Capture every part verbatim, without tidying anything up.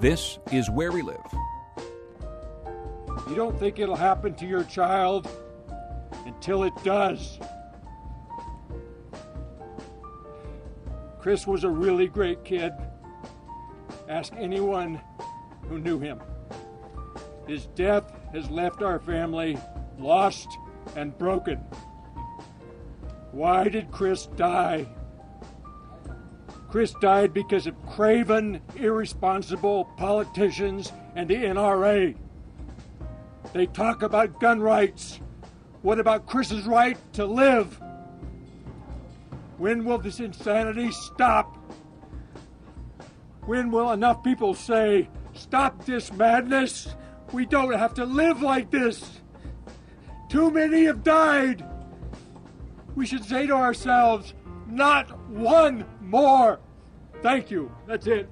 This is Where We Live. You don't think it'll happen to your child until it does. Chris was a really great kid. Ask anyone who knew him. His death has left our family lost and broken. Why did Chris die? Chris died because of craven, irresponsible politicians and the N R A. They talk about gun rights. What about Chris's right to live? When will this insanity stop? When will enough people say, stop this madness? We don't have to live like this. Too many have died. We should say to ourselves, not one more. Thank you. That's it.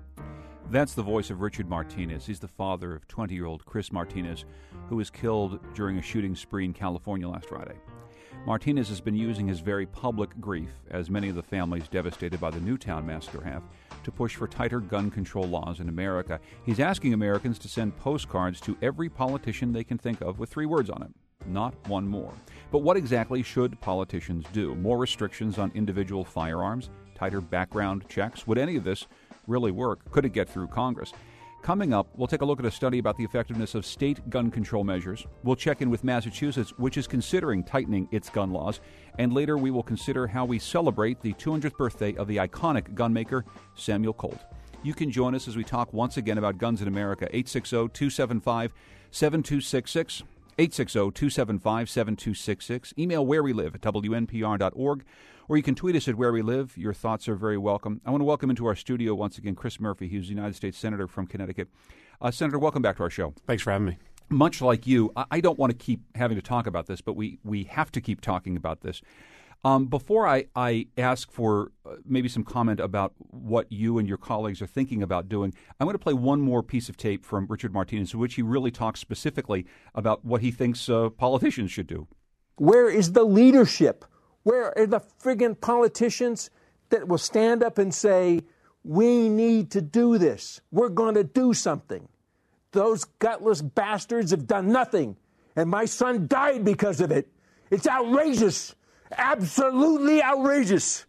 That's the voice of Richard Martinez. He's the father of twenty-year-old Chris Martinez, who was killed during a shooting spree in California last Friday. Martinez has been using his very public grief, as many of the families devastated by the Newtown massacre have, to push for tighter gun control laws in America. He's asking Americans to send postcards to every politician they can think of with three words on it: not one more. But what exactly should politicians do? More restrictions on individual firearms? Tighter background checks? Would any of this really work? Could it get through Congress? Coming up, we'll take a look at a study about the effectiveness of state gun control measures. We'll check in with Massachusetts, which is considering tightening its gun laws. And later we will consider how we celebrate the two hundredth birthday of the iconic gunmaker, Samuel Colt. You can join us as we talk once again about guns in America. eight six zero, two seven five, seven two six six. eight six zero, two seven five, seven two six six. Email where we live at W N P R dot org. Or you can tweet us at Where We Live. Your thoughts are very welcome. I want to welcome into our studio once again Chris Murphy. He's a United States Senator from Connecticut. Uh, Senator, welcome back to our show. Thanks for having me. Much like you, I, I don't want to keep having to talk about this, but we, we have to keep talking about this. Um, before I, I ask for uh, maybe some comment about what you and your colleagues are thinking about doing, I'm going to play one more piece of tape from Richard Martinez, in which he really talks specifically about what he thinks uh, politicians should do. Where is the leadership? Where are the friggin' politicians that will stand up and say, we need to do this. We're going to do something. Those gutless bastards have done nothing. And my son died because of it. It's outrageous. Absolutely outrageous.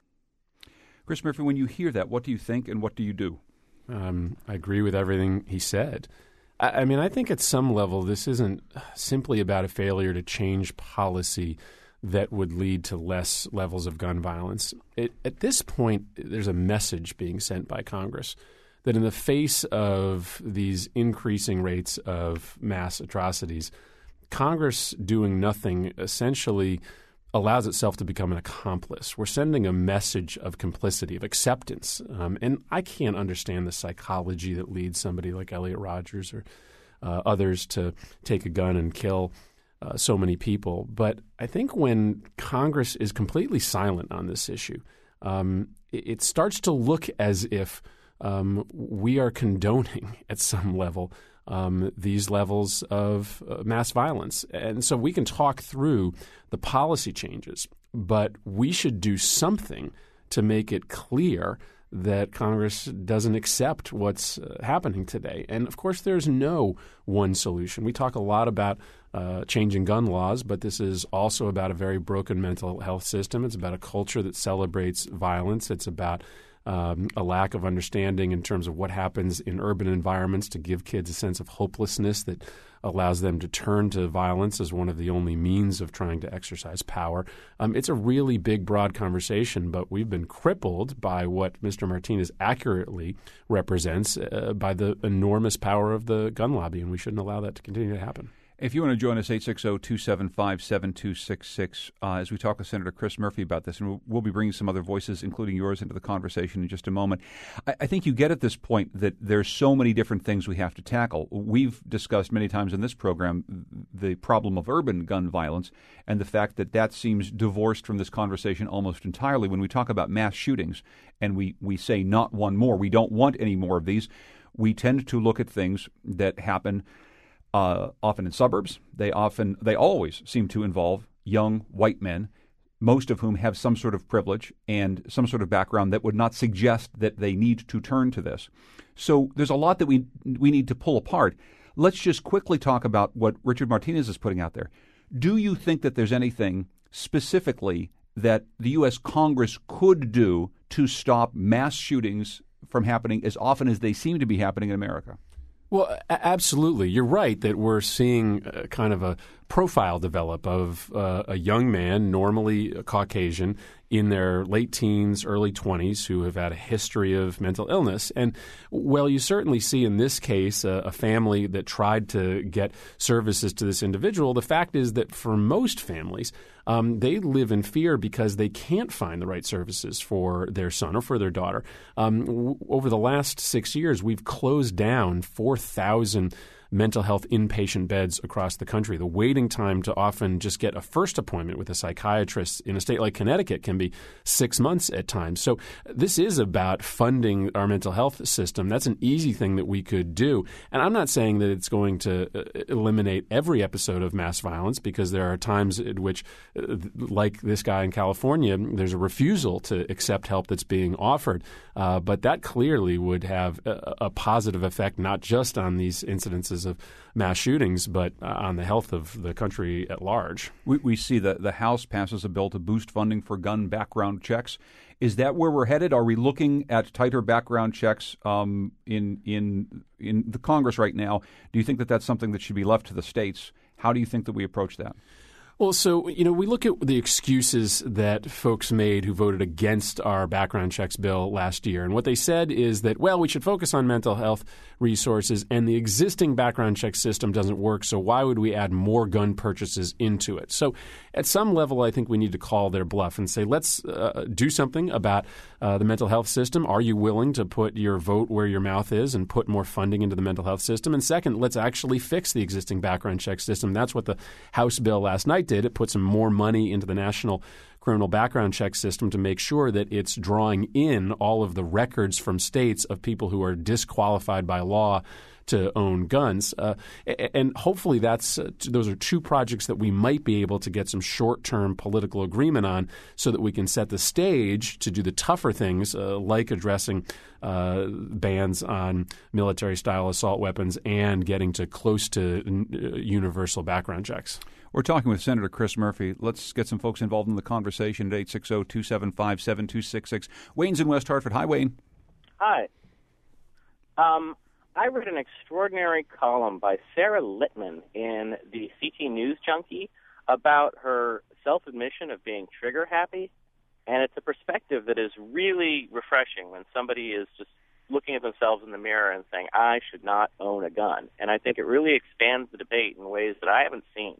Chris Murphy, when you hear that, what do you think and what do you do? Um, I agree with everything he said. I, I mean, I think at some level this isn't simply about a failure to change policy that would lead to less levels of gun violence. It, at this point, there's a message being sent by Congress that in the face of these increasing rates of mass atrocities, Congress doing nothing essentially allows itself to become an accomplice. We're sending a message of complicity, of acceptance. Um, and I can't understand the psychology that leads somebody like Elliot Rodgers or uh, others to take a gun and kill Uh, so many people. But I think when Congress is completely silent on this issue, um, it, it starts to look as if um, we are condoning at some level um, these levels of uh, mass violence. And so we can talk through the policy changes, but we should do something to make it clear that Congress doesn't accept what's uh, happening today. And, of course, there's no one solution. We talk a lot about uh, changing gun laws, but this is also about a very broken mental health system. It's about a culture that celebrates violence. It's about um, a lack of understanding in terms of what happens in urban environments to give kids a sense of hopelessness that allows them to turn to violence as one of the only means of trying to exercise power. Um, it's a really big, broad conversation, but we've been crippled by what Mister Martinez accurately represents uh, by the enormous power of the gun lobby, and we shouldn't allow that to continue to happen. If you want to join us, eight six zero, two seven five, seven two six six, uh, as we talk with Senator Chris Murphy about this, and we'll, we'll be bringing some other voices, including yours, into the conversation in just a moment. I, I think you get at this point that there's so many different things we have to tackle. We've discussed many times in this program the problem of urban gun violence and the fact that that seems divorced from this conversation almost entirely. When we talk about mass shootings and we, we say not one more, we don't want any more of these, we tend to look at things that happen Uh, often in suburbs. They often, they always seem to involve young white men, most of whom have some sort of privilege and some sort of background that would not suggest that they need to turn to this. So there's a lot that we we need to pull apart. Let's just quickly talk about what Richard Martinez is putting out there. Do you think that there's anything specifically that the U S Congress could do to stop mass shootings from happening as often as they seem to be happening in America? Well, absolutely. You're right that we're seeing uh, kind of a profile develop of uh, a young man, normally Caucasian, in their late teens, early twenties, who have had a history of mental illness. And while you certainly see in this case a, a family that tried to get services to this individual, the fact is that for most families, um, they live in fear because they can't find the right services for their son or for their daughter. Um, w- over the last six years, we've closed down four thousand mental health inpatient beds across the country. The waiting time to often just get a first appointment with a psychiatrist in a state like Connecticut can be six months at times. So this is about funding our mental health system. That's an easy thing that we could do. And I'm not saying that it's going to eliminate every episode of mass violence, because there are times at which, like this guy in California, there's a refusal to accept help that's being offered. Uh, but that clearly would have a, a positive effect, not just on these incidences of mass shootings, but uh, on the health of the country at large. We, we see that the House passes a bill to boost funding for gun background checks. Is that where we're headed? Are we looking at tighter background checks um, in in in the Congress right now? Do you think that that's something that should be left to the states? How do you think that we approach that? Well, so, you know, we look at the excuses that folks made who voted against our background checks bill last year. And what they said is that, well, we should focus on mental health resources, and the existing background check system doesn't work, so why would we add more gun purchases into it? So at some level, I think we need to call their bluff and say, let's uh, do something about uh, the mental health system. Are you willing to put your vote where your mouth is and put more funding into the mental health system? And second, let's actually fix the existing background check system. That's what the House bill last night did. It put some more money into the national criminal background check system to make sure that it's drawing in all of the records from states of people who are disqualified by law to own guns. Uh, and hopefully that's uh, those are two projects that we might be able to get some short-term political agreement on, so that we can set the stage to do the tougher things uh, like addressing uh, bans on military-style assault weapons and getting to close to uh, universal background checks. We're talking with Senator Chris Murphy. Let's get some folks involved in the conversation at eight six zero, two seven five, seven two six six. Wayne's in West Hartford. Hi, Wayne. Hi. Um, I read an extraordinary column by Sarah Littman in the C T News Junkie about her self-admission of being trigger-happy, and it's a perspective that is really refreshing when somebody is just looking at themselves in the mirror and saying, I should not own a gun. And I think it really expands the debate in ways that I haven't seen.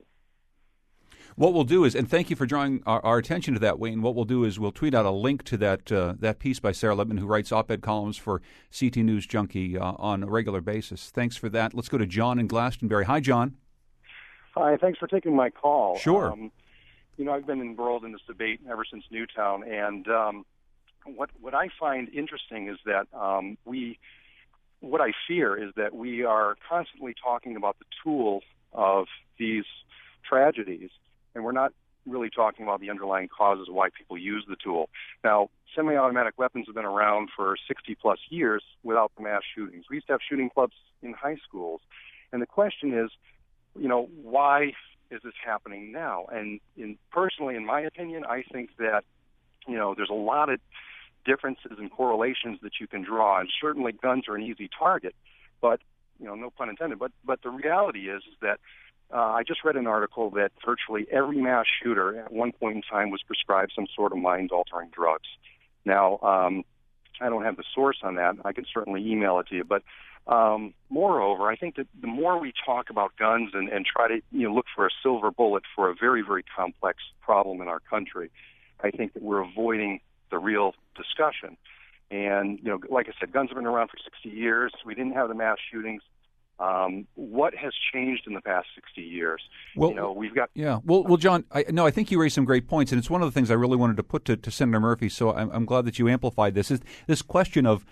What we'll do is, and thank you for drawing our, our attention to that, Wayne, what we'll do is we'll tweet out a link to that uh, that piece by Sarah Littman, who writes op-ed columns for C T News Junkie uh, on a regular basis. Thanks for that. Let's go to John in Glastonbury. Hi, John. Hi, thanks for taking my call. Sure. Um, you know, I've been embroiled in this debate ever since Newtown, and um, what what I find interesting is that um, we, what I fear is that we are constantly talking about the tool of these tragedies, and we're not really talking about the underlying causes of why people use the tool. Now, semi-automatic weapons have been around for sixty-plus years without the mass shootings. We used to have shooting clubs in high schools, and the question is, you know, why is this happening now? And in, personally, in my opinion, I think that, you know, there's a lot of differences and correlations that you can draw, and certainly guns are an easy target, but, you know, no pun intended, but, but the reality is, is that Uh, I just read an article that virtually every mass shooter at one point in time was prescribed some sort of mind-altering drugs. Now, um, I don't have the source on that. I can certainly email it to you. But um, moreover, I think that the more we talk about guns and, and try to you know, look for a silver bullet for a very, very complex problem in our country, I think that we're avoiding the real discussion. And, you know, like I said, guns have been around for sixty years. We didn't have the mass shootings. Um, what has changed in the past sixty years? Well, you know, we've got yeah. Well, well, John, I, no, I think you raised some great points, and it's one of the things I really wanted to put to, to Senator Murphy. So I'm, I'm glad that you amplified this. Is this question of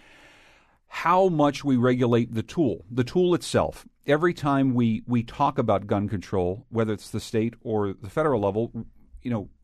how much we regulate the tool, the tool itself. Every time we we talk about gun control, whether it's the state or the federal level, you know,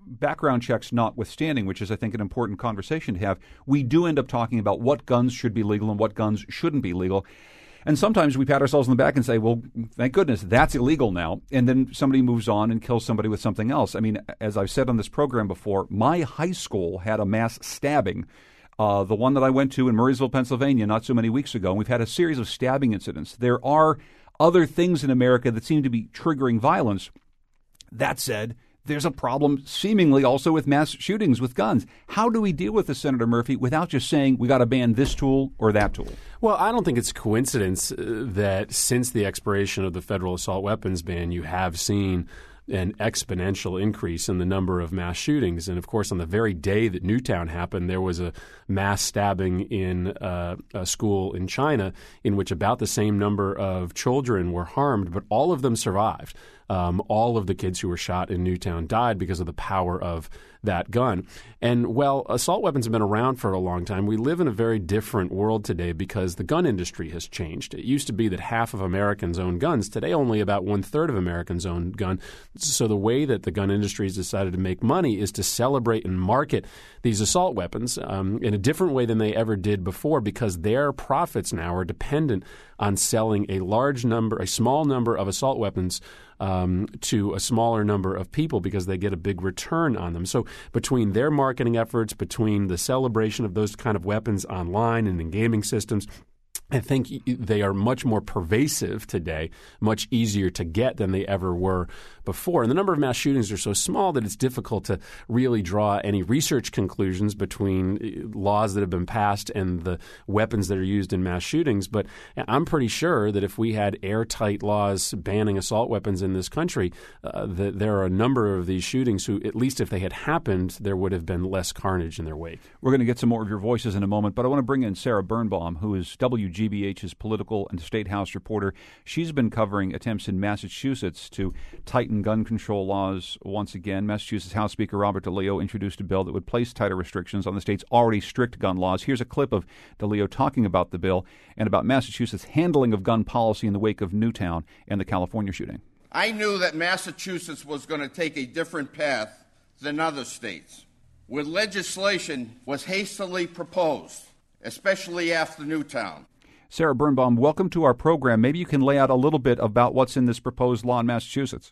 background checks notwithstanding, which is, I think, an important conversation to have, we do end up talking about what guns should be legal and what guns shouldn't be legal. And sometimes we pat ourselves on the back and say, well, thank goodness, that's illegal now. And then somebody moves on and kills somebody with something else. I mean, as I've said on this program before, my high school had a mass stabbing, uh, the one that I went to in Murraysville, Pennsylvania, not so many weeks ago. And we've had a series of stabbing incidents. There are other things in America that seem to be triggering violence. That said, there's a problem seemingly also with mass shootings with guns. How do we deal with this, Senator Murphy, without just saying we got to ban this tool or that tool? Well, I don't think it's a coincidence that since the expiration of the federal assault weapons ban, you have seen an exponential increase in the number of mass shootings. And, of course, on the very day that Newtown happened, there was a mass stabbing in uh, a school in China in which about the same number of children were harmed, but all of them survived. Um, all of the kids who were shot in Newtown died because of the power of that gun. And while assault weapons have been around for a long time, we live in a very different world today because the gun industry has changed. It used to be that half of Americans own guns. Today, only about one-third of Americans own guns. So the way that the gun industry has decided to make money is to celebrate and market these assault weapons um, in a different way than they ever did before, because their profits now are dependent on selling a large number, a small number of assault weapons um, to a smaller number of people because they get a big return on them. So between their marketing efforts, between the celebration of those kind of weapons online and in gaming systems, I think they are much more pervasive today, much easier to get than they ever were before. And the number of mass shootings are so small that it's difficult to really draw any research conclusions between laws that have been passed and the weapons that are used in mass shootings. But I'm pretty sure that if we had airtight laws banning assault weapons in this country, uh, that there are a number of these shootings who, at least if they had happened, there would have been less carnage in their wake. We're going to get some more of your voices in a moment, but I want to bring in Sarah Birnbaum, who is W G B H's political and state house reporter. She's been covering attempts in Massachusetts to tighten gun control laws once again. Massachusetts House Speaker Robert DeLeo introduced a bill that would place tighter restrictions on the state's already strict gun laws. Here's a clip of DeLeo talking about the bill and about Massachusetts' handling of gun policy in the wake of Newtown and the California shooting. I knew that Massachusetts was going to take a different path than other states, where legislation was hastily proposed, especially after Newtown. Sarah Birnbaum, welcome to our program. Maybe you can lay out a little bit about what's in this proposed law in Massachusetts.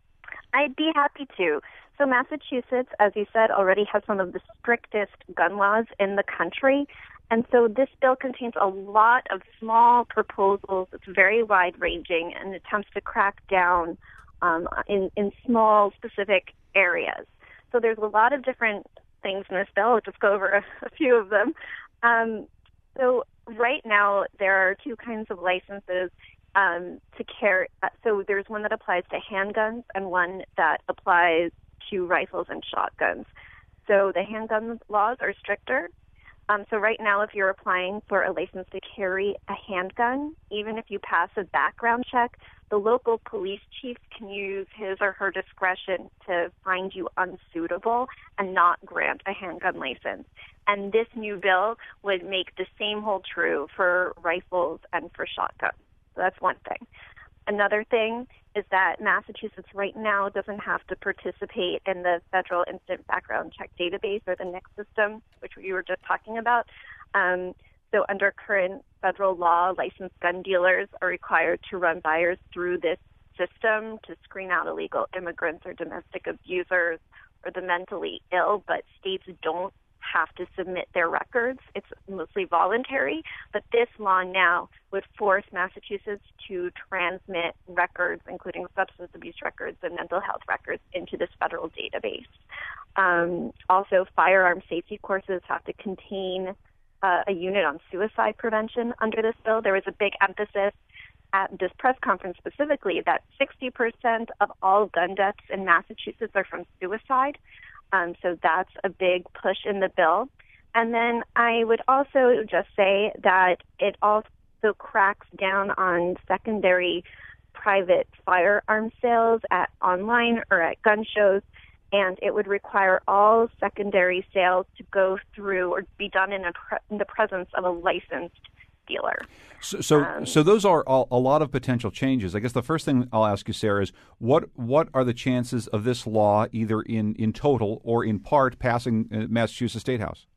I'd be happy to. So Massachusetts, as you said, already has some of the strictest gun laws in the country. And so this bill contains a lot of small proposals. It's very wide-ranging and attempts to crack down um, in, in small, specific areas. So there's a lot of different things in this bill. I'll just go over a, a few of them. Um, so right now, there are two kinds of licenses um, to carry. So there's one that applies to handguns and one that applies to rifles and shotguns. So the handgun laws are stricter. Um, so right now, if you're applying for a license to carry a handgun, even if you pass a background check, the local police chief can use his or her discretion to find you unsuitable and not grant a handgun license. And this new bill would make the same hold true for rifles and for shotguns. So that's one thing. Another thing is that Massachusetts right now doesn't have to participate in the Federal Instant Background Check Database, or the N I C system, which we were just talking about. Um, so under current federal law, licensed gun dealers are required to run buyers through this system to screen out illegal immigrants or domestic abusers or the mentally ill, but states don't have to submit their records. It's mostly voluntary, but this law now would force Massachusetts to transmit records, including substance abuse records and mental health records, into this federal database. Um, also, firearm safety courses have to contain uh, a unit on suicide prevention under this bill. There was a big emphasis at this press conference specifically that sixty percent of all gun deaths in Massachusetts are from suicide. Um, so that's a big push in the bill. And then I would also just say that it also cracks down on secondary private firearm sales at online or at gun shows, and it would require all secondary sales to go through or be done in, a pre- in the presence of a licensed dealer. So, so, um, so those are all, a lot of potential changes. I guess the first thing I'll ask you, Sarah, is what what are the chances of this law, either in, in total or in part, passing uh, Massachusetts State House?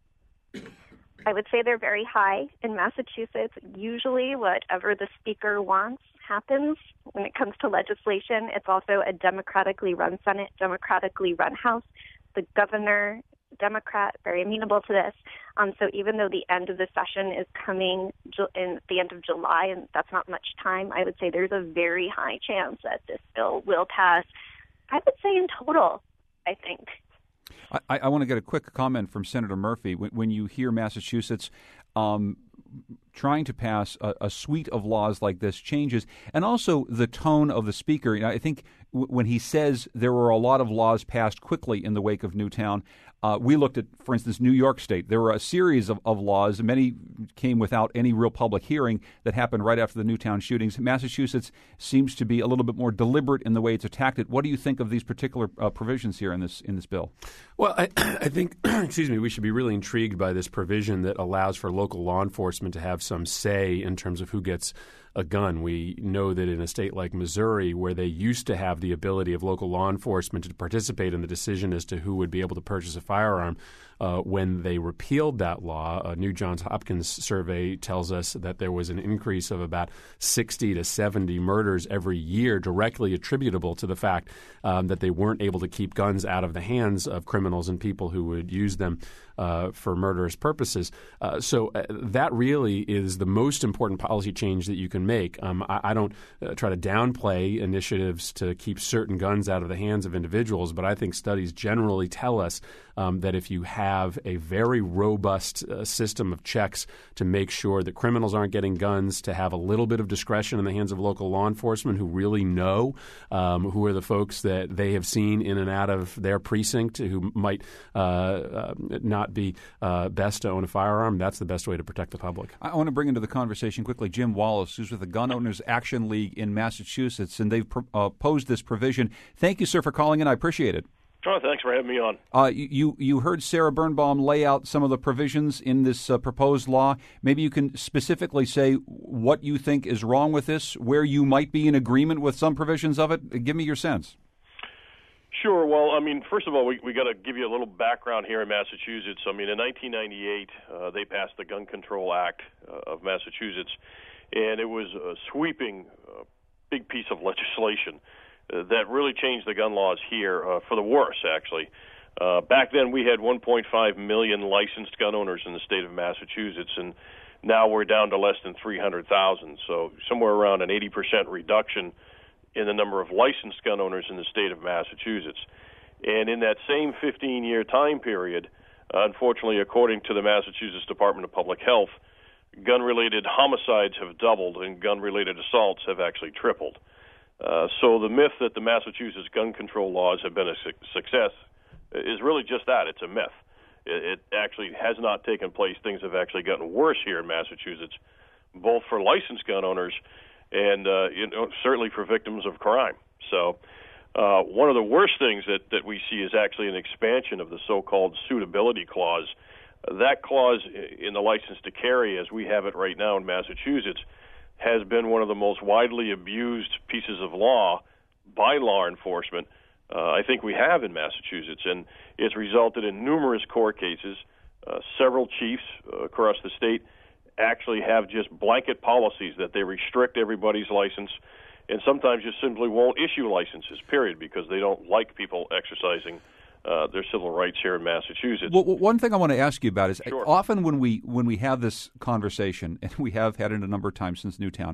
I would say they're very high in Massachusetts. Usually, whatever the speaker wants happens when it comes to legislation. It's also a democratically run Senate, democratically run House. The governor, Democrat, very amenable to this. Um, so even though the end of the session is coming ju- in the end of July, and that's not much time, I would say there's a very high chance that this bill will pass. I would say in total, I think. I, I want to get a quick comment from Senator Murphy. When, when you hear Massachusetts um, trying to pass a, a suite of laws like this changes, and also the tone of the speaker. You know, I think w- when he says there were a lot of laws passed quickly in the wake of Newtown, uh, we looked at, for instance, New York State. There were a series of, of laws. Many came without any real public hearing that happened right after the Newtown shootings. Massachusetts seems to be a little bit more deliberate in the way it's attacked it. What do you think of these particular uh, provisions here in this in this bill? Well, I, I think, excuse me, we should be really intrigued by this provision that allows for local law enforcement to have some say in terms of who gets a gun. We know that in a state like Missouri, where they used to have the ability of local law enforcement to participate in the decision as to who would be able to purchase a firearm, uh, when they repealed that law, a new Johns Hopkins survey tells us that there was an increase of about sixty to seventy murders every year directly attributable to the fact um, that they weren't able to keep guns out of the hands of criminals and people who would use them Uh, for murderous purposes. Uh, so uh, that really is the most important policy change that you can make. Um, I, I don't uh, try to downplay initiatives to keep certain guns out of the hands of individuals, but I think studies generally tell us um, that if you have a very robust uh, system of checks to make sure that criminals aren't getting guns, to have a little bit of discretion in the hands of local law enforcement who really know um, who are the folks that they have seen in and out of their precinct who might uh, uh, not be uh, best to own a firearm, that's the best way to protect the public. I want to bring into the conversation quickly Jim Wallace, who's with the Gun Owners Action League in Massachusetts, and they've pr- uh, posed this provision. Thank you, sir, for calling in. I appreciate it. Oh, thanks for having me on. Uh, you you heard Sarah Birnbaum lay out some of the provisions in this uh, proposed law. Maybe you can specifically say what you think is wrong with this, where you might be in agreement with some provisions of it. Give me your sense. Sure. Well, I mean, first of all, we we got to give you a little background here in Massachusetts. I mean, in nineteen ninety-eight, uh, they passed the Gun Control Act uh, of Massachusetts, and it was a sweeping, uh, big piece of legislation uh, that really changed the gun laws here uh, for the worse, actually. Uh, back then, we had one point five million licensed gun owners in the state of Massachusetts, and now we're down to less than three hundred thousand, so somewhere around an eighty percent reduction in the number of licensed gun owners in the state of Massachusetts. And in that same fifteen-year time period, uh, unfortunately, according to the Massachusetts Department of Public Health, gun-related homicides have doubled and gun-related assaults have actually tripled. Uh, so the myth that the Massachusetts gun control laws have been a su- success is really just that. It's a myth. It, it actually has not taken place. Things have actually gotten worse here in Massachusetts, both for licensed gun owners and uh, you know, certainly for victims of crime. So uh, one of the worst things that, that we see is actually an expansion of the so-called suitability clause. Uh, that clause in the license to carry, as we have it right now in Massachusetts, has been one of the most widely abused pieces of law by law enforcement uh, I think we have in Massachusetts, and it's resulted in numerous court cases. Uh, several chiefs uh, across the state actually have just blanket policies that they restrict everybody's license and sometimes just simply won't issue licenses, period, because they don't like people exercising uh, their civil rights here in Massachusetts. Well, one thing I want to ask you about is Sure. often when we when we have this conversation, and we have had it a number of times since Newtown,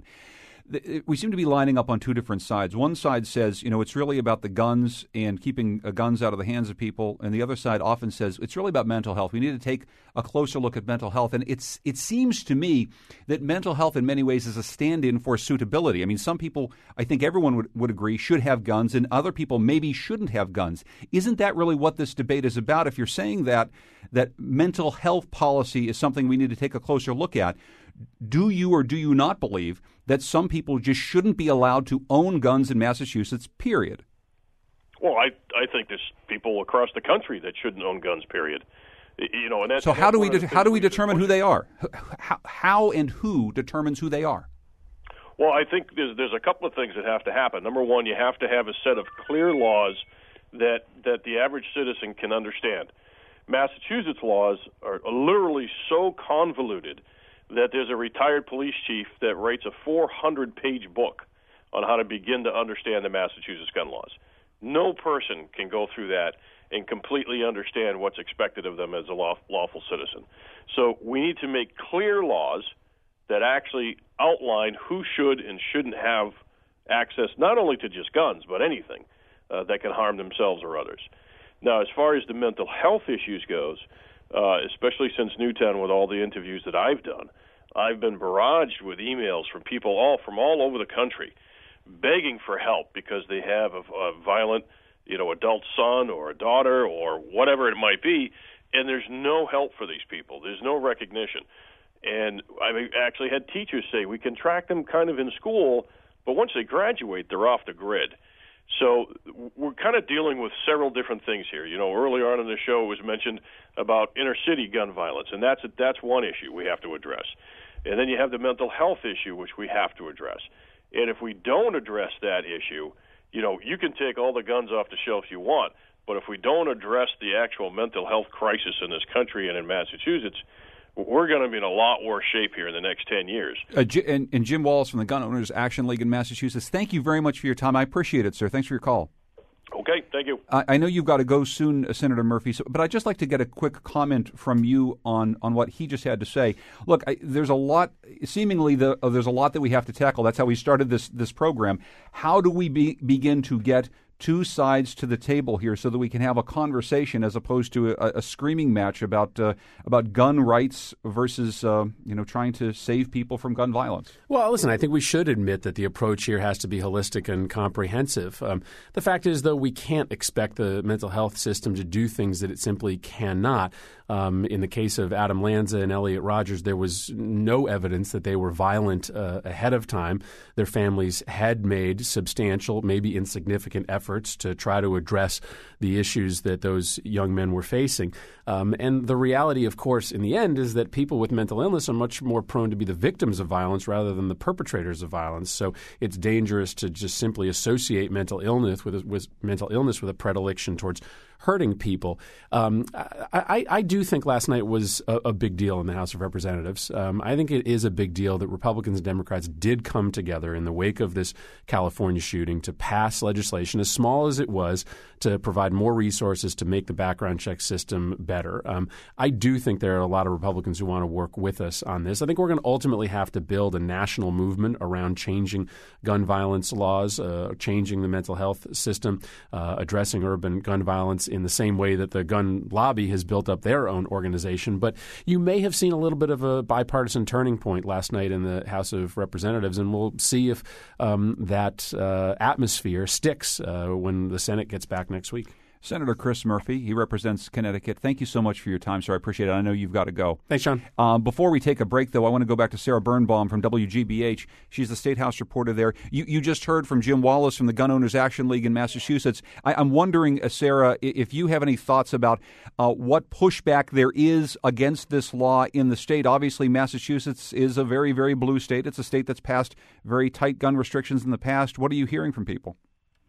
we seem to be lining up on two different sides. One side says, you know, it's really about the guns and keeping uh, guns out of the hands of people. And the other side often says it's really about mental health. We need to take a closer look at mental health. And it's it seems to me that mental health in many ways is a stand-in for suitability. I mean, some people, I think everyone would, would agree, should have guns, and other people maybe shouldn't have guns. Isn't that really what this debate is about? If you're saying that that mental health policy is something we need to take a closer look at, do you or do you not believe that some people just shouldn't be allowed to own guns in Massachusetts, period? Well, I I think there's people across the country that shouldn't own guns, period. You know, and that's, so how do we de- how do we determine who they are? How, how and who determines who they are? Well, I think there's there's a couple of things that have to happen. Number one, you have to have a set of clear laws that that the average citizen can understand. Massachusetts laws are literally so convoluted that there's a retired police chief that writes a four hundred page book on how to begin to understand the Massachusetts gun laws. No person can go through that and completely understand what's expected of them as a law, lawful citizen. So we need to make clear laws that actually outline who should and shouldn't have access not only to just guns, but anything uh, that can harm themselves or others. Now, as far as the mental health issues goes, uh, especially since Newtown with all the interviews that I've done, I've been barraged with emails from people all from all over the country begging for help because they have a, a violent, you know, adult son or a daughter or whatever it might be, and there's no help for these people. There's no recognition. And I've actually had teachers say we can track them kind of in school, but once they graduate, they're off the grid. So we're kind of dealing with several different things here. You know, earlier on in the show it was mentioned about inner city gun violence, and that's a, that's one issue we have to address. And then you have the mental health issue, which we have to address. And if we don't address that issue, you know, you can take all the guns off the shelf you want, but if we don't address the actual mental health crisis in this country and in Massachusetts, we're going to be in a lot worse shape here in the next ten years. Uh, J- and, and Jim Wallace from the Gun Owners Action League in Massachusetts, thank you very much for your time. I appreciate it, sir. Thanks for your call. Okay, thank you. I, I know you've got to go soon, uh, Senator Murphy, so, but I'd just like to get a quick comment from you on, on what he just had to say. Look, I, there's a lot, seemingly the, uh, there's a lot that we have to tackle. That's how we started this this program. How do we be, begin to get two sides to the table here so that we can have a conversation as opposed to a, a screaming match about uh, about gun rights versus uh, you know trying to save people from gun violence? Well, listen, I think we should admit that the approach here has to be holistic and comprehensive. Um, the fact is, though, we can't expect the mental health system to do things that it simply cannot. Um, in the case of Adam Lanza and Elliot Rogers, there was no evidence that they were violent uh, ahead of time. Their families had made substantial, maybe insignificant efforts to try to address the issues that those young men were facing. Um, and the reality, of course, in the end is that people with mental illness are much more prone to be the victims of violence rather than the perpetrators of violence. So it's dangerous to just simply associate mental illness with, with mental illness with a predilection towards hurting people. Um, I, I, I do think last night was a, a big deal in the House of Representatives. Um, I think it is a big deal that Republicans and Democrats did come together in the wake of this California shooting to pass legislation, as small as it was, to provide more resources to make the background check system better. Um, I do think there are a lot of Republicans who want to work with us on this. I think we're going to ultimately have to build a national movement around changing gun violence laws, uh, changing the mental health system, uh, addressing urban gun violence in the same way that the gun lobby has built up their own organization. But you may have seen a little bit of a bipartisan turning point last night in the House of Representatives, and we'll see if um, that uh, atmosphere sticks uh, when the Senate gets back next week. Senator Chris Murphy, he represents Connecticut. Thank you so much for your time, sir. I appreciate it. I know you've got to go. Thanks, John. Um, before we take a break, though, I want to go back to Sarah Birnbaum from W G B H. She's the State House reporter there. You, you just heard from Jim Wallace from the Gun Owners Action League in Massachusetts. I, I'm wondering, uh, Sarah, if you have any thoughts about uh, what pushback there is against this law in the state. Obviously, Massachusetts is a very, very blue state. It's a state that's passed very tight gun restrictions in the past. What are you hearing from people?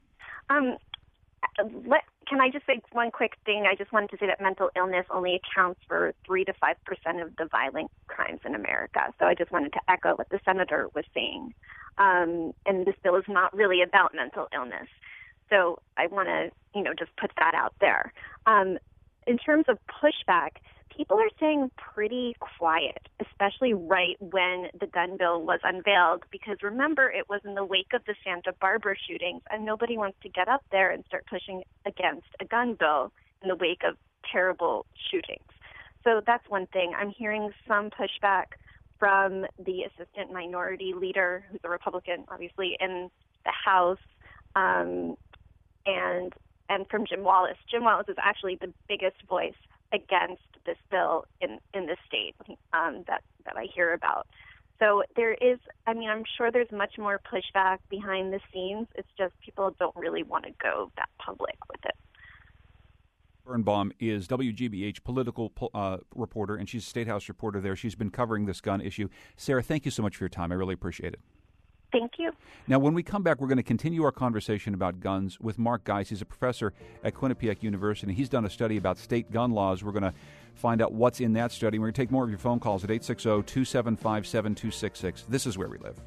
Um, let, can I just say one quick thing? I just wanted to say that mental illness only accounts for three to five percent of the violent crimes in America. So I just wanted to echo what the senator was saying. Um, and this bill is not really about mental illness. So I want to, you know, just put that out there. Um, in terms of pushback, people are staying pretty quiet, especially right when the gun bill was unveiled, because remember, it was in the wake of the Santa Barbara shootings, and nobody wants to get up there and start pushing against a gun bill in the wake of terrible shootings. So that's one thing. I'm hearing some pushback from the assistant minority leader, who's a Republican, obviously, in the House, um, and and from Jim Wallace. Jim Wallace is actually the biggest voice against this bill in, in the state um, that, that I hear about. So there is, I mean, I'm sure there's much more pushback behind the scenes. It's just people don't really want to go that public with it. Birnbaum is W G B H political uh, reporter, and she's a State House reporter there. She's been covering this gun issue. Sarah, thank you so much for your time. I really appreciate it. Thank you. Now, when we come back, we're going to continue our conversation about guns with Mark Geis. He's a professor at Quinnipiac University. He's done a study about state gun laws. We're going to find out what's in that study. We're going to take more of your phone calls at eight six zero, two seven five, seven two six six. This is Where We Live.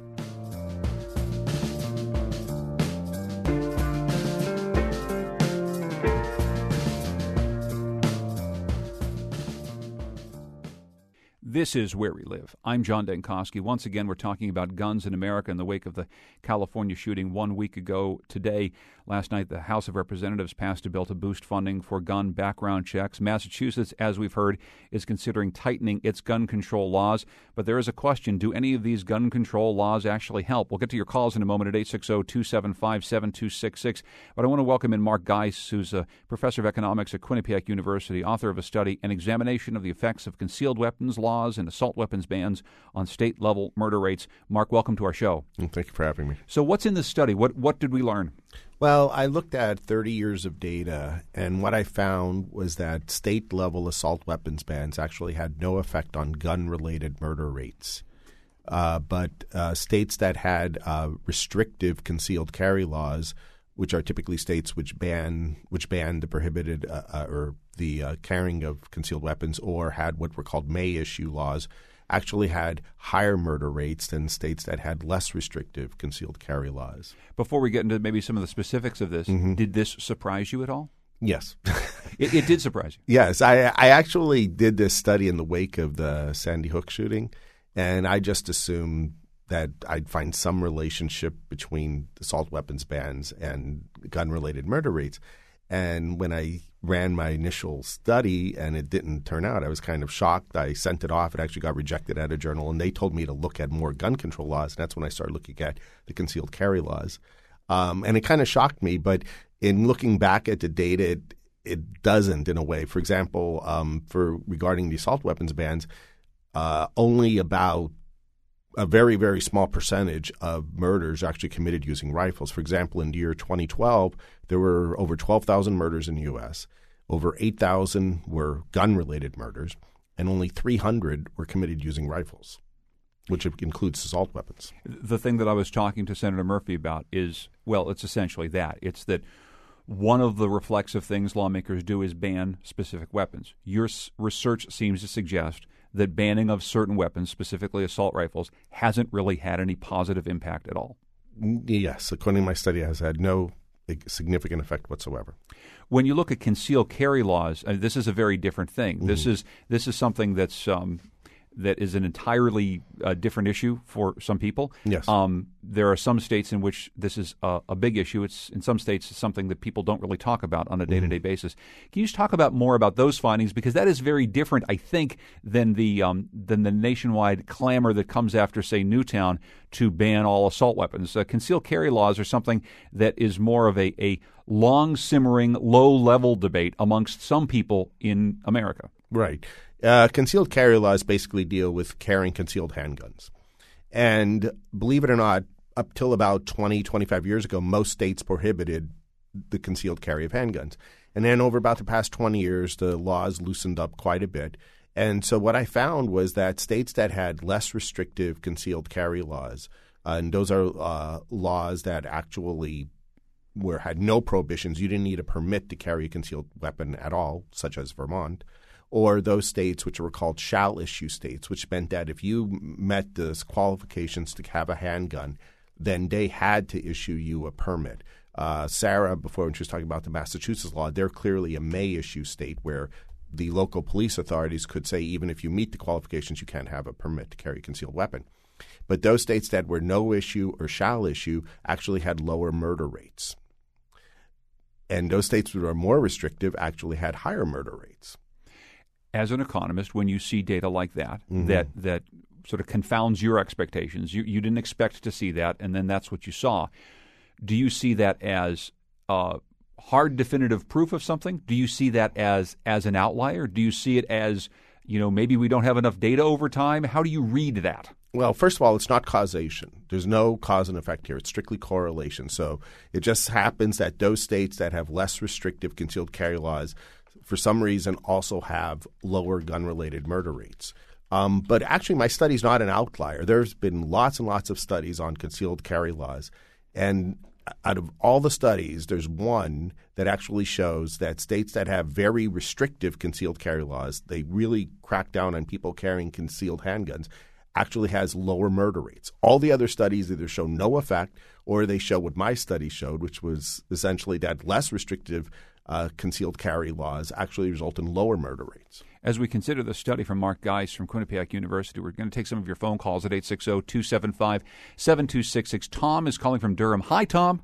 This is Where We Live. I'm John Dankosky. Once again, we're talking about guns in America in the wake of the California shooting one week ago today. Last night, the House of Representatives passed a bill to boost funding for gun background checks. Massachusetts, as we've heard, is considering tightening its gun control laws. But there is a question, do any of these gun control laws actually help? We'll get to your calls in a moment at eight six zero, two seven five, seven two six six. But I want to welcome in Mark Geis, who's a professor of economics at Quinnipiac University, author of a study, An Examination of the Effects of Concealed Weapons Laws and Assault Weapons Bans on State-Level Murder Rates. Mark, welcome to our show. Thank you for having me. So what's in this study? What what did we learn? Well, I looked at thirty years of data, and what I found was that state-level assault weapons bans actually had no effect on gun-related murder rates. Uh, but uh, states that had uh, restrictive concealed carry laws, which are typically states which ban which ban the prohibited uh, uh, or the uh, carrying of concealed weapons, or had what were called may issue laws, actually had higher murder rates than states that had less restrictive concealed carry laws. Before we get into maybe some of the specifics of this, mm-hmm. did this surprise you at all? Yes. it, it did surprise you? Yes. I, I actually did this study in the wake of the Sandy Hook shooting, and I just assumed that I'd find some relationship between assault weapons bans and gun-related murder rates. And when I ran my initial study and it didn't turn out, I was kind of shocked. I sent it off. It actually got rejected at a journal, and they told me to look at more gun control laws. And that's when I started looking at the concealed carry laws. Um, and it kind of shocked me. But in looking back at the data, it, it doesn't in a way. For example, um, for regarding the assault weapons bans, uh, only about a very, very small percentage of murders are actually committed using rifles. For example, in the year twenty twelve, there were over twelve thousand murders in the U S. Over eight thousand were gun-related murders, and only three hundred were committed using rifles, which includes assault weapons. The thing that I was talking to Senator Murphy about is, well, it's essentially that. It's that one of the reflexive things lawmakers do is ban specific weapons. Your s- research seems to suggest that banning of certain weapons, specifically assault rifles, hasn't really had any positive impact at all. Yes, according to my study, it has had no significant effect whatsoever. When you look at concealed carry laws, uh, this is a very different thing. Mm-hmm. This is this is something that's um, that is an entirely uh, different issue for some people. Yes. Um, there are some states in which this is a, a big issue. It's in some states it's something that people don't really talk about on a day-to-day mm-hmm. basis. Can you just talk about more about those findings, because that is very different, I think, than the um, than the nationwide clamor that comes after, say, Newtown to ban all assault weapons. Uh, concealed carry laws are something that is more of a, a long-simmering, low-level debate amongst some people in America. Right. Uh, concealed carry laws basically deal with carrying concealed handguns. And believe it or not, up till about twenty, twenty-five years ago, most states prohibited the concealed carry of handguns. And then over about the past twenty years, the laws loosened up quite a bit. And so what I found was that states that had less restrictive concealed carry laws, uh, and those are uh, laws that actually were had no prohibitions, you didn't need a permit to carry a concealed weapon at all, such as Vermont, or those states which were called shall-issue states, which meant that if you met the qualifications to have a handgun, then they had to issue you a permit. Uh, Sarah, before when she was talking about the Massachusetts law, they're clearly a may-issue state where the local police authorities could say even if you meet the qualifications, you can't have a permit to carry a concealed weapon. But those states that were no-issue or shall-issue actually had lower murder rates. And those states that were more restrictive actually had higher murder rates. As an economist, when you see data like that, mm-hmm. that that sort of confounds your expectations, you, you didn't expect to see that, and then that's what you saw. Do you see that as uh, hard, definitive proof of something? Do you see that as as an outlier? Do you see it as, you know, maybe we don't have enough data over time? How do you read that? Well, first of all, it's not causation. There's no cause and effect here. It's strictly correlation. So it just happens that those states that have less restrictive concealed carry laws, for some reason, also have lower gun-related murder rates. Um, but actually, my study's not an outlier. There's been lots and lots of studies on concealed carry laws. And out of all the studies, there's one that actually shows that states that have very restrictive concealed carry laws, they really crack down on people carrying concealed handguns, actually has lower murder rates. All the other studies either show no effect or they show what my study showed, which was essentially that less restrictive uh, concealed carry laws actually result in lower murder rates. As we consider the study from Mark Geis from Quinnipiac University, we're going to take some of your phone calls at eight six zero, two seven five, seven two six six. Tom is calling from Durham. Hi, Tom.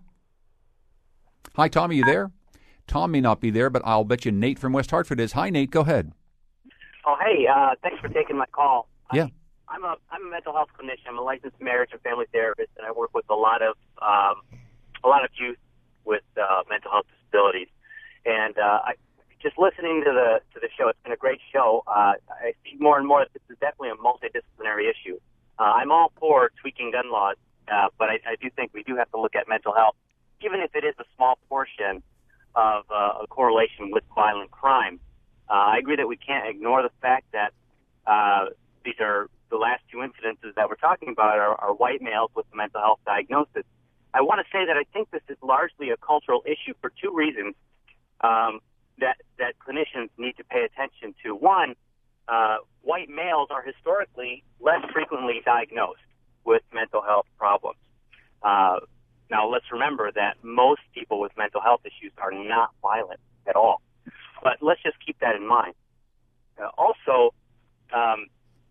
Hi, Tom. Are you there? Tom may not be there, but I'll bet you Nate from West Hartford is. Hi, Nate. Go ahead. Oh, hey. Uh, thanks for taking my call. Yeah. I'm a I'm a mental health clinician. I'm a licensed marriage and family therapist, and I work with a lot of um, a lot of youth with uh, mental health disabilities. And uh, I, just listening to the to the show, it's been a great show. Uh, I see more and more that this is definitely a multidisciplinary issue. Uh, I'm all for tweaking gun laws, uh, but I, I do think we do have to look at mental health, even if it is a small portion of uh, a correlation with violent crime. Uh, I agree that we can't ignore the fact that uh, these are the last two incidences that we're talking about are, are white males with a mental health diagnosis. I want to say that I think this is largely a cultural issue for two reasons um, that, that clinicians need to pay attention to. One, uh, white males are historically less frequently diagnosed with mental health problems. Uh, now, let's remember that most people with mental health issues are not violent at all. But let's just keep that in mind. Uh, also, um,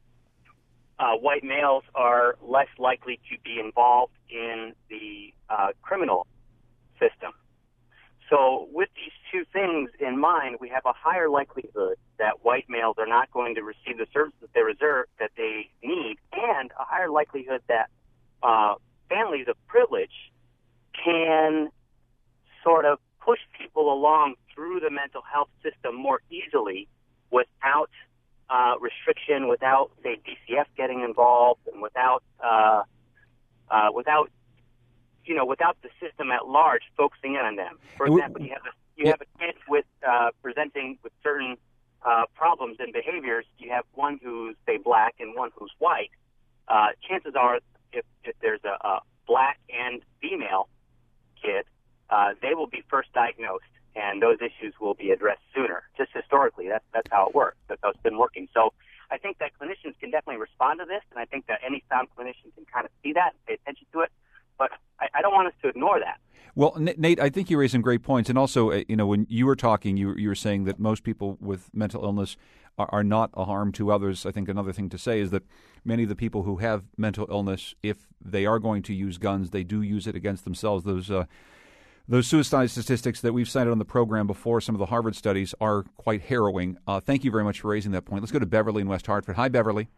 Uh, white males are less likely to be involved in the uh, criminal system. So with these two things in mind, we have a higher likelihood that white males are not going to receive the services that they reserve, that they need, and a higher likelihood that uh, families of privilege can sort of push people along through the mental health system more easily without Uh, restriction, without, say, D C F getting involved, and without, uh, uh, without, you know, without the system at large focusing in on them. For example, you have a you have a kid with uh, presenting with certain uh, problems and behaviors. You have one who's, say, black and one who's white. Uh, chances are, if if there's a, a black and female kid, uh, they will be first diagnosed, and those issues will be addressed sooner. Just historically, that's that's how it works. That's how it's been working. So I think that clinicians can definitely respond to this, and I think that any sound clinician can kind of see that and pay attention to it. But I, I don't want us to ignore that. Well, Nate, I think you raised some great points. And also, you know, when you were talking, you, you were saying that most people with mental illness are, are not a harm to others. I think another thing to say is that many of the people who have mental illness, if they are going to use guns, they do use it against themselves. Those uh, Those suicide statistics that we've cited on the program before, some of the Harvard studies, are quite harrowing. Uh, thank you very much for raising that point. Let's go to Beverly in West Hartford. Hi, Beverly.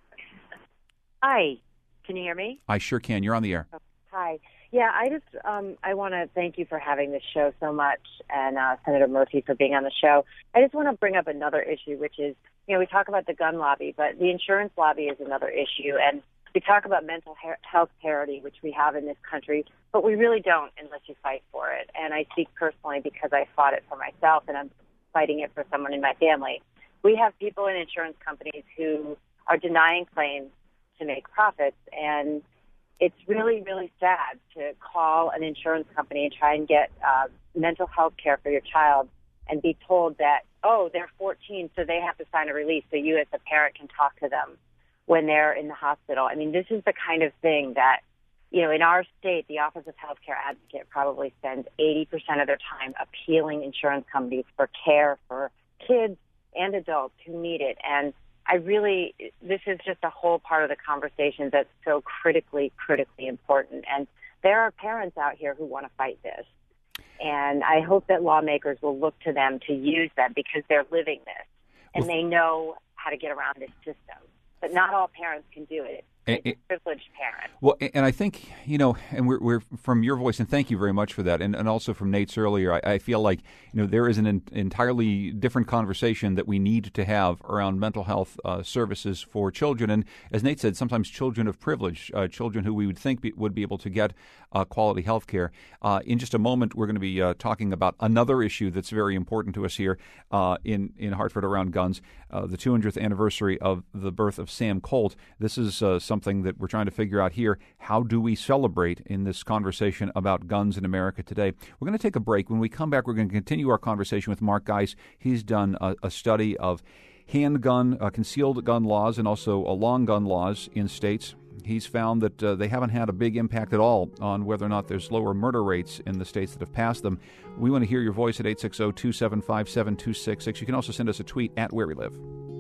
Hi. Can you hear me? I sure can. You're on the air. Oh, hi. Yeah, I just um, I want to thank you for having this show so much, and uh, Senator Murphy for being on the show. I just want to bring up another issue, which is, you know, we talk about the gun lobby, but the insurance lobby is another issue, and we talk about mental health parity, which we have in this country, but we really don't unless you fight for it. And I speak personally because I fought it for myself, and I'm fighting it for someone in my family. We have people in insurance companies who are denying claims to make profits, and it's really, really sad to call an insurance company and try and get uh, mental health care for your child and be told that, oh, they're fourteen, so they have to sign a release so you as a parent can talk to them when they're in the hospital. I mean, this is the kind of thing that, you know, in our state, the Office of Healthcare Advocate probably spends eighty percent of their time appealing insurance companies for care for kids and adults who need it. And I really, this is just a whole part of the conversation that's so critically, critically important. And there are parents out here who want to fight this. And I hope that lawmakers will look to them to use that because they're living this and they know how to get around this system. But not all parents can do it. It's a privileged parent. Well, and I think, you know, and we're, we're from your voice, and thank you very much for that, and, and also from Nate's earlier, I, I feel like, you know, there is an in, entirely different conversation that we need to have around mental health uh, services for children. And as Nate said, sometimes children of privilege, uh, children who we would think be, would be able to get uh, quality health care. Uh, in just a moment, we're going to be uh, talking about another issue that's very important to us here uh, in, in Hartford around guns, uh, the two hundredth anniversary of the birth of Sam Colt. This is uh, something that we're trying to figure out here. How do we celebrate in this conversation about guns in America today? We're going to take a break. When we come back, we're going to continue our conversation with Mark Geis. He's done a, a study of handgun, uh, concealed gun laws, and also uh, long gun laws in states. He's found that uh, they haven't had a big impact at all on whether or not there's lower murder rates in the states that have passed them. We want to hear your voice at eight six zero, two seven five, seven two six six. You can also send us a tweet at Where We Live.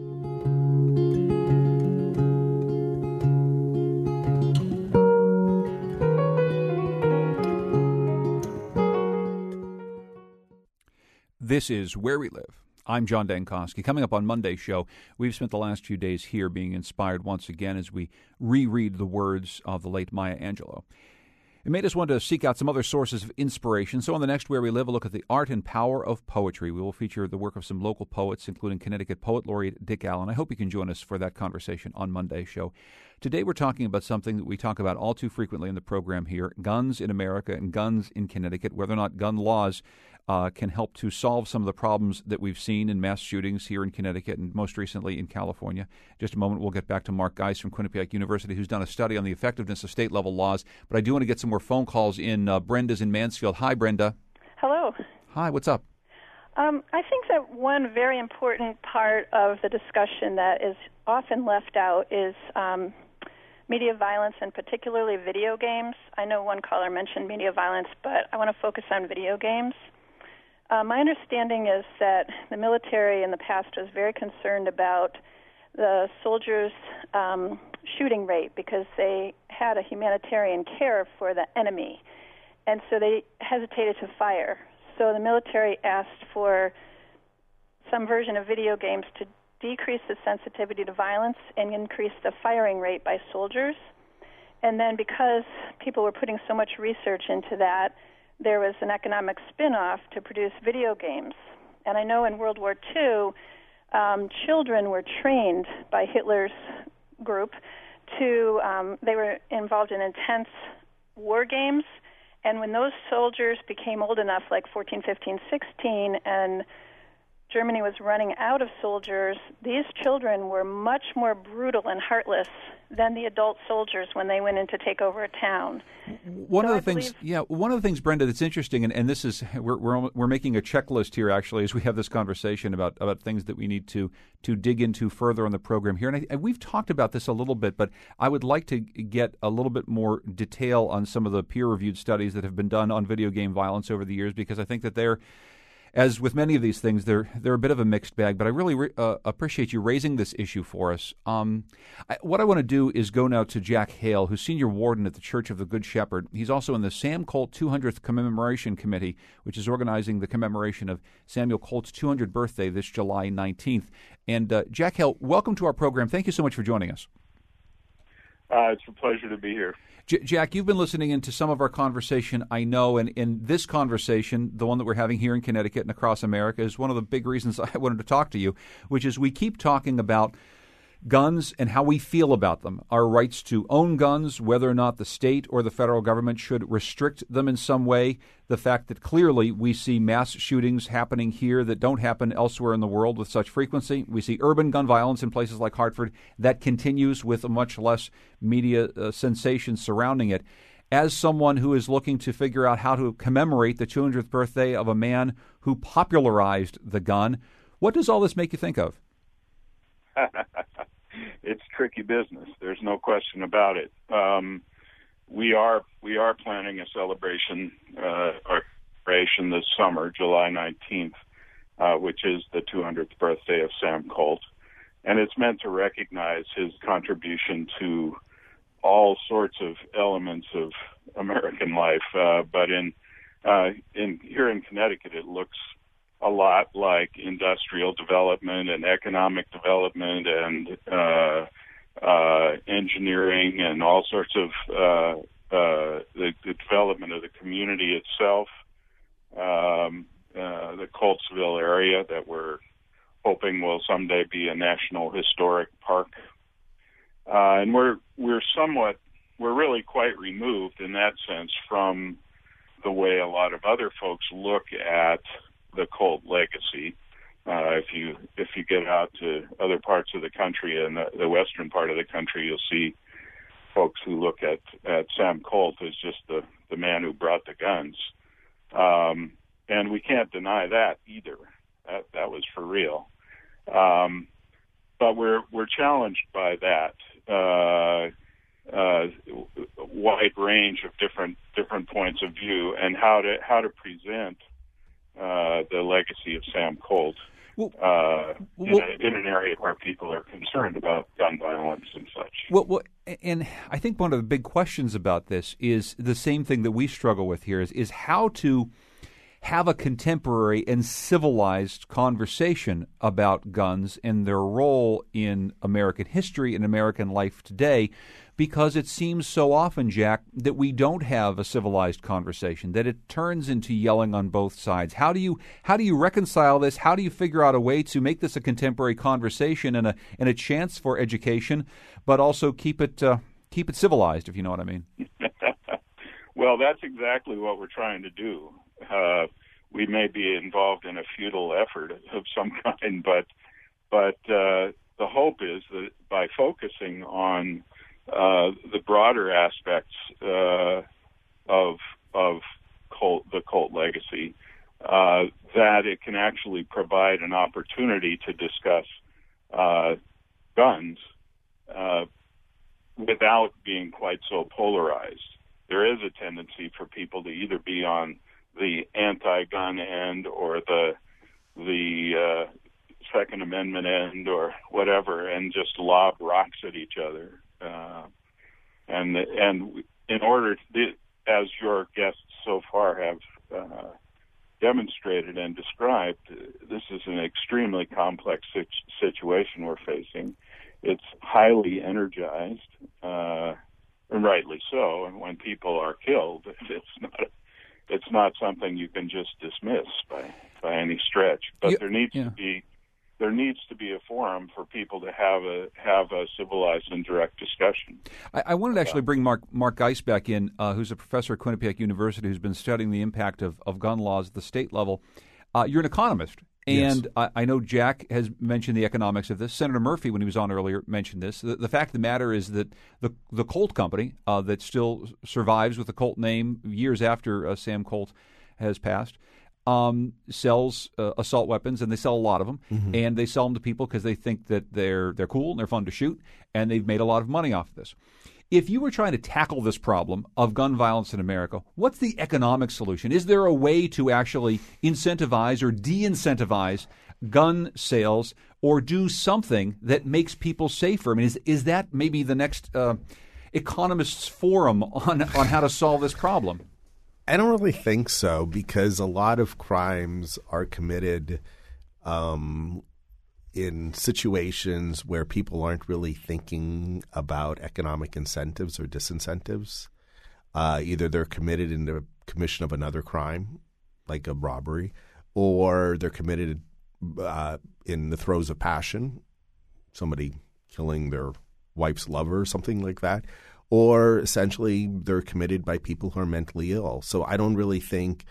This is Where We Live. I'm John Dankosky. Coming up on Monday's show, we've spent the last few days here being inspired once again as we reread the words of the late Maya Angelou. It made us want to seek out some other sources of inspiration. So on the next Where We Live, a look at the art and power of poetry. We will feature the work of some local poets, including Connecticut Poet Laureate Dick Allen. I hope you can join us for that conversation on Monday's show. Today we're talking about something that we talk about all too frequently in the program here, guns in America and guns in Connecticut, whether or not gun laws Uh, can help to solve some of the problems that we've seen in mass shootings here in Connecticut and most recently in California. Just a moment, we'll get back to Mark Geis from Quinnipiac University, who's done a study on the effectiveness of state-level laws. But I do want to get some more phone calls in. Uh, Brenda's in Mansfield. Hi, Brenda. Hello. Hi, what's up? Um, I think that one very important part of the discussion that is often left out is um, media violence, and particularly video games. I know one caller mentioned media violence, but I want to focus on video games. Uh, my understanding is that the military in the past was very concerned about the soldiers' um, shooting rate because they had a humanitarian care for the enemy, and so they hesitated to fire. So the military asked for some version of video games to decrease the sensitivity to violence and increase the firing rate by soldiers. And then because people were putting so much research into that, there was an economic spin-off to produce video games. And I know in World War Two, um, children were trained by Hitler's group to, um, they were involved in intense war games. And when those soldiers became old enough, like fourteen, fifteen, sixteen, and Germany was running out of soldiers, these children were much more brutal and heartless than the adult soldiers when they went in to take over a town. One so of the I things, believe... yeah, one of the things, Brenda, that's interesting, and, and this is we're, we're we're making a checklist here actually as we have this conversation about about things that we need to to dig into further on the program here, and, I, and we've talked about this a little bit, but I would like to get a little bit more detail on some of the peer-reviewed studies that have been done on video game violence over the years, because I think that they're, as with many of these things, they're they're a bit of a mixed bag, but I really re- uh, appreciate you raising this issue for us. Um, I, what I want to do is go now to Jack Hale, who's senior warden at the Church of the Good Shepherd. He's also in the Sam Colt two hundredth Commemoration Committee, which is organizing the commemoration of Samuel Colt's two hundredth birthday this July nineteenth. And uh, Jack Hale, welcome to our program. Thank you so much for joining us. Uh, it's a pleasure to be here. J- Jack, you've been listening into some of our conversation, I know, and in this conversation, the one that we're having here in Connecticut and across America, is one of the big reasons I wanted to talk to you, which is we keep talking about guns and how we feel about them, our rights to own guns, whether or not the state or the federal government should restrict them in some way, the fact that clearly we see mass shootings happening here that don't happen elsewhere in the world with such frequency. We see urban gun violence in places like Hartford that continues with a much less media uh, sensation surrounding it. As someone who is looking to figure out how to commemorate the two hundredth birthday of a man who popularized the gun, what does all this make you think of? It's tricky business. There's no question about it. Um, we are we are planning a celebration, uh, our celebration this summer, July nineteenth, uh, which is the two hundredth birthday of Sam Colt, and it's meant to recognize his contribution to all sorts of elements of American life. Uh, but in uh, in here in Connecticut, it looks a lot like industrial development and economic development and uh, uh, engineering and all sorts of uh, uh, the, the development of the community itself, um, uh, the Coltsville area that we're hoping will someday be a national historic park. Uh, and we're we're somewhat, we're really quite removed in that sense from the way a lot of other folks look at the Colt legacy. Uh, if you if you get out to other parts of the country and the, the western part of the country, you'll see folks who look at, at Sam Colt as just the, the man who brought the guns. Um, and we can't deny that either. That that was for real. Um, but we're we're challenged by that uh, uh, wide range of different different points of view and how to how to present uh, the legacy of Sam Colt well, uh, in, well, a, in an area where people are concerned about gun violence and such. Well, well, and I think one of the big questions about this is the same thing that we struggle with here is is how to have a contemporary and civilized conversation about guns and their role in American history and American life today, because it seems so often, Jack, that we don't have a civilized conversation, that it turns into yelling on both sides. How do you how do you reconcile this? How do you figure out a way to make this a contemporary conversation and a and a chance for education, but also keep it uh, keep it civilized, if you know what I mean? Well, that's exactly what we're trying to do. Uh, we may be involved in a futile effort of some kind, but but uh, the hope is that by focusing on uh, the broader aspects uh, of of Colt, the Colt legacy, uh, that it can actually provide an opportunity to discuss uh, guns uh, without being quite so polarized. There is a tendency for people to either be on the anti-gun end or the the uh, Second Amendment end or whatever, and just lob rocks at each other. Uh, and and in order to, as your guests so far have uh, demonstrated and described, this is an extremely complex situation we're facing. It's highly energized. Uh, And rightly so. And when people are killed, it's not it's not something you can just dismiss by, by any stretch. But you, there needs yeah. to be there needs to be a forum for people to have a have a civilized and direct discussion. I, I wanted to actually bring Mark Mark Geist back in, uh, who's a professor at Quinnipiac University, who's been studying the impact of, of gun laws at the state level. Uh, you're an economist. And yes. I, I know Jack has mentioned the economics of this. Senator Murphy, when he was on earlier, mentioned this. The, the fact of the matter is that the the Colt company uh, that still survives with the Colt name years after uh, Sam Colt has passed um, sells uh, assault weapons, and they sell a lot of them. Mm-hmm. And they sell them to people because they think that they're they're cool and they're fun to shoot, and they've made a lot of money off of this. If you were trying to tackle this problem of gun violence in America, what's the economic solution? Is there a way to actually incentivize or de-incentivize gun sales or do something that makes people safer? I mean, is is that maybe the next uh, economists' forum on, on how to solve this problem? I don't really think so, because a lot of crimes are committed um in situations where people aren't really thinking about economic incentives or disincentives. Uh, either they're committed in the commission of another crime, like a robbery, or they're committed uh, in the throes of passion, somebody killing their wife's lover or something like that, or essentially they're committed by people who are mentally ill. So I don't really think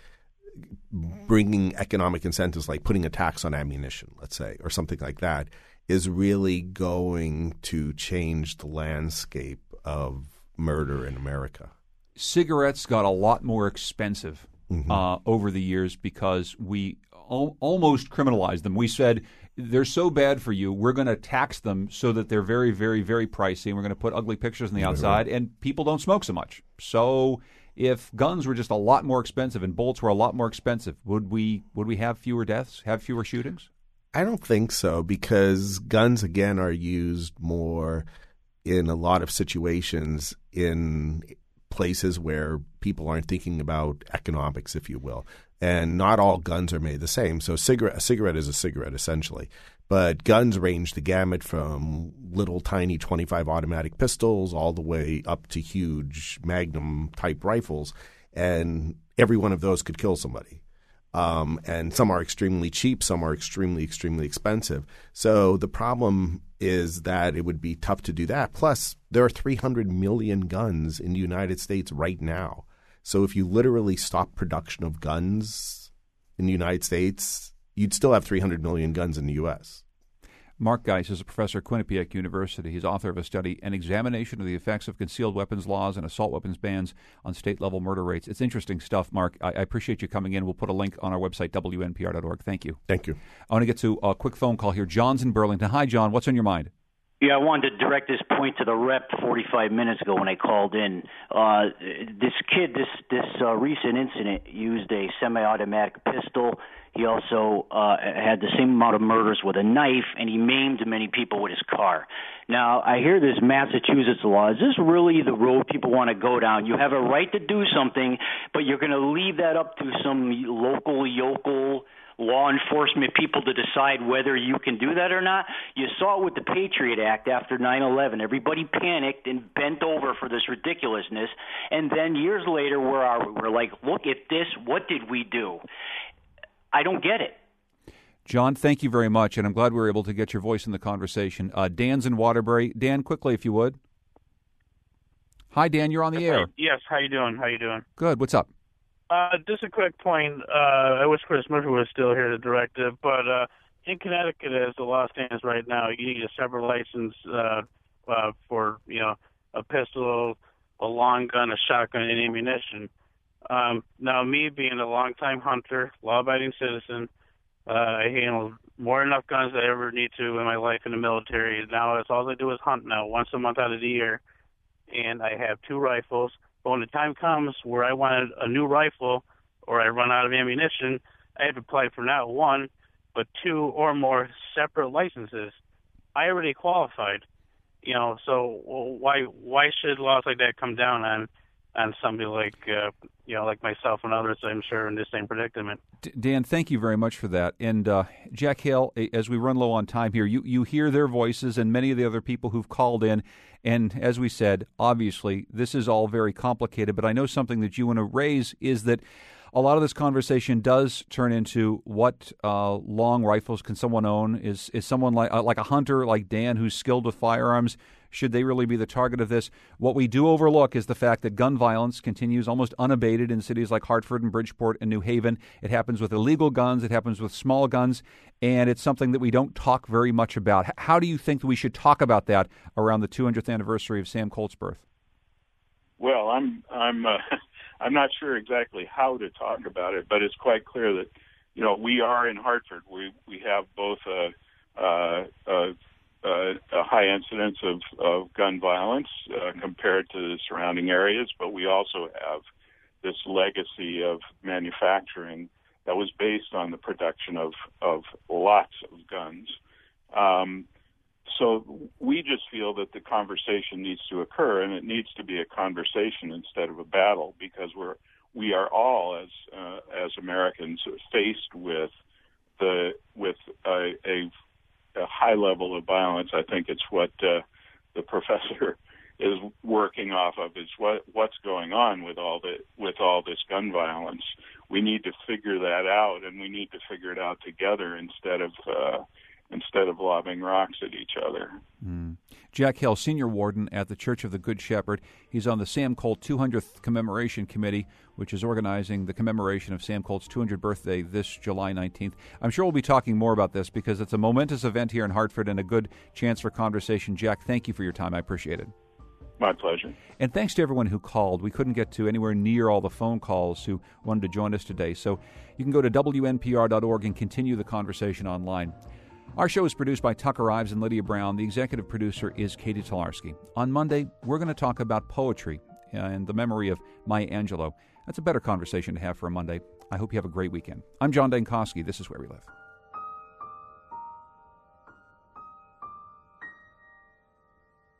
bringing economic incentives, like putting a tax on ammunition, let's say, or something like that, is really going to change the landscape of murder in America. Cigarettes got a lot more expensive mm-hmm. uh, over the years because we al- almost criminalized them. We said, they're so bad for you, we're going to tax them so that they're very, very, very pricey, and we're going to put ugly pictures on the outside, right. And people don't smoke so much. So if guns were just a lot more expensive and bullets were a lot more expensive, would we would we have fewer deaths, have fewer shootings? I don't think so, because guns, again, are used more in a lot of situations in places where people aren't thinking about economics, if you will. And not all guns are made the same. So a cigarette, a cigarette is a cigarette, essentially. But guns range the gamut from little tiny twenty-five automatic pistols all the way up to huge Magnum-type rifles. And every one of those could kill somebody. Um, and some are extremely cheap. Some are extremely, extremely expensive. So the problem is that it would be tough to do that. Plus, there are three hundred million guns in the United States right now. So if you literally stop production of guns in the United States, you'd still have three hundred million guns in the U S Mark Geis is a professor at Quinnipiac University. He's author of a study, An Examination of the Effects of Concealed Weapons Laws and Assault Weapons Bans on State-Level Murder Rates. It's interesting stuff, Mark. I, I appreciate you coming in. We'll put a link on our website, W N P R dot org. Thank you. Thank you. I want to get to a quick phone call here. John's in Burlington. Hi, John. What's on your mind? Yeah, I wanted to direct this point to the rep forty-five minutes ago when I called in. Uh, this kid, this this uh, recent incident, used a semi-automatic pistol. He also uh, had the same amount of murders with a knife, and he maimed many people with his car. Now, I hear this Massachusetts law. Is this really the road people want to go down? You have a right to do something, but you're going to leave that up to some local yokel law enforcement people to decide whether you can do that or not. You saw it with the Patriot Act after nine eleven. Everybody panicked and bent over for this ridiculousness. And then years later, where are we? We're like, look at this. What did we do? I don't get it. John, thank you very much, and I'm glad we were able to get your voice in the conversation. Uh, Dan's in Waterbury. Dan, quickly, if you would. Hi, Dan. You're on the air. Yes. How you doing? How you doing? Good. What's up? Uh, just a quick point. Uh, I wish Chris Murphy was still here to direct it, but uh, in Connecticut, as the law stands right now, you need a separate license uh, uh, for you know a pistol, a long gun, a shotgun, and ammunition. Um, now, me being a longtime hunter, law-abiding citizen, uh, I handle more than enough guns than I ever need to in my life in the military. Now, that's all I do is hunt now, once a month out of the year, and I have two rifles. But when the time comes where I want a new rifle or I run out of ammunition, I have to apply for not one, but two or more separate licenses. I already qualified, you know. So why why should laws like that come down on on somebody like uh, you know like myself and others? I'm sure in the same predicament. D- Dan, thank you very much for that. And uh, Jack Hale, as we run low on time here, you you hear their voices and many of the other people who've called in. And as we said, obviously, this is all very complicated, but I know something that you want to raise is that a lot of this conversation does turn into what uh, long rifles can someone own? Is is someone like uh, like a hunter like Dan who's skilled with firearms? Should they really be the target of this? What we do overlook is the fact that gun violence continues almost unabated in cities like Hartford and Bridgeport and New Haven. It happens with illegal guns. It happens with small guns. And it's something that we don't talk very much about. How do you think that we should talk about that around the two hundredth anniversary of Sam Colt's birth? Well, I'm I'm uh, I'm not sure exactly how to talk about it, but it's quite clear that you know we are in Hartford. We we have both a a, a, a high incidence of, of gun violence uh, compared to the surrounding areas, but we also have this legacy of manufacturing that was based on the production of of lots of guns. Um, So we just feel that the conversation needs to occur, and it needs to be a conversation instead of a battle, because we're we are all as uh, as Americans faced with the with a, a, a high level of violence. I think it's what uh, the professor is working off of is what what's going on with all the with all this gun violence. We need to figure that out, and we need to figure it out together instead of. Uh, instead of lobbing rocks at each other. Mm. Jack Hill, Senior Warden at the Church of the Good Shepherd. He's on the Sam Colt two hundredth Commemoration Committee, which is organizing the commemoration of Sam Colt's two hundredth birthday this July nineteenth. I'm sure we'll be talking more about this because it's a momentous event here in Hartford and a good chance for conversation. Jack, thank you for your time. I appreciate it. My pleasure. And thanks to everyone who called. We couldn't get to anywhere near all the phone calls who wanted to join us today. So you can go to W N P R dot org and continue the conversation online. Our show is produced by Tucker Ives and Lydia Brown. The executive producer is Katie Tolarski. On Monday, we're going to talk about poetry and the memory of Maya Angelou. That's a better conversation to have for a Monday. I hope you have a great weekend. I'm John Dankosky. This is Where We Live.